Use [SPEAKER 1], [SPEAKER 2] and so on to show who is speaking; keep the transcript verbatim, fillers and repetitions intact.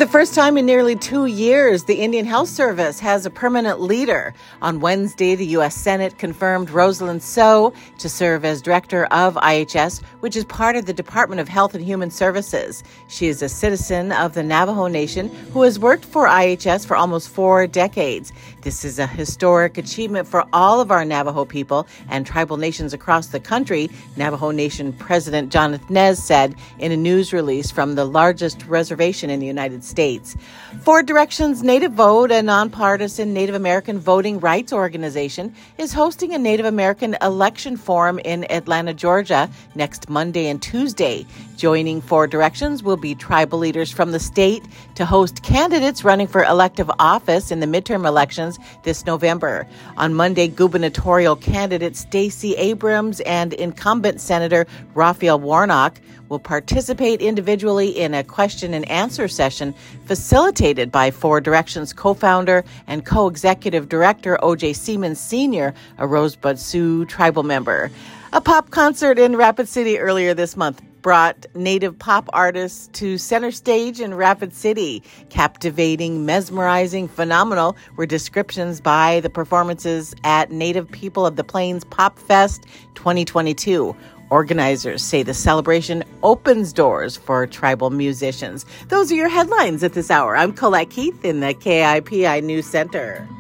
[SPEAKER 1] the first time in nearly two years, the Indian Health Service has a permanent leader. On Wednesday, the U S Senate confirmed Rosalind So to serve as director of I H S, which is part of the Department of Health and Human Services. She is a citizen of the Navajo Nation who has worked for I H S for almost four decades. This is a historic achievement for all of our Navajo people and tribal nations across the country, Navajo Nation President Jonathan Nez said in a news release from the largest reservation in the United States. Forward Directions Native Vote, a nonpartisan Native American voting rights organization, is hosting a Native American election forum in Atlanta, Georgia, next Monday and Tuesday. Joining Forward Directions will be tribal leaders from the state to host candidates running for elective office in the midterm elections this November. On Monday, gubernatorial candidate Stacey Abrams and incumbent Senator Raphael Warnock will participate individually in a question and answer session facilitated by Forward Directions co-founder and co-executive director O J Siemens Senior, a Rosebud Sioux tribal member. A pop concert in Rapid City earlier this month brought Native pop artists to center stage in Rapid City. Captivating, mesmerizing, phenomenal were descriptions by the performances at Native People of the Plains Pop Fest twenty twenty-two. Organizers say the celebration opens doors for tribal musicians. Those are your headlines at this hour. I'm Colette Keith in the K I P I News Center.